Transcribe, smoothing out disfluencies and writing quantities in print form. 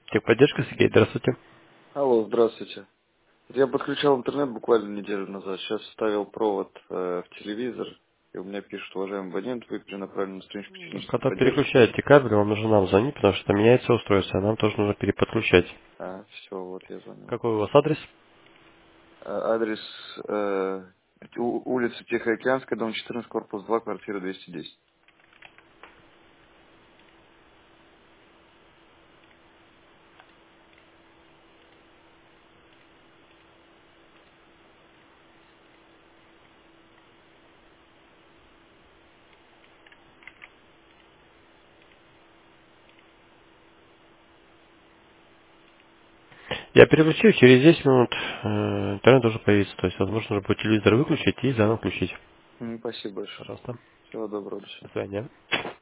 Техподдержка, Сергей, здравствуйте. Алло, здравствуйте. Я подключал интернет буквально неделю назад. Сейчас вставил провод в телевизор, и у меня пишет: уважаемый абонент, вы перенаправлены на страничку технической Когда поддержки. переключаете кабель, вам нужно нам звонить, потому что меняется устройство, а нам тоже нужно переподключать. Все, вот я звоню. Какой у вас адрес? Адрес улица Тихоокеанская, дом 14, корпус 2, квартира 210. Я переключил, через 10 минут интернет должен появиться, то есть, возможно, нужно будет телевизор выключить и заново включить. Спасибо большое. Пожалуйста. Всего доброго, до До свидания. свидания.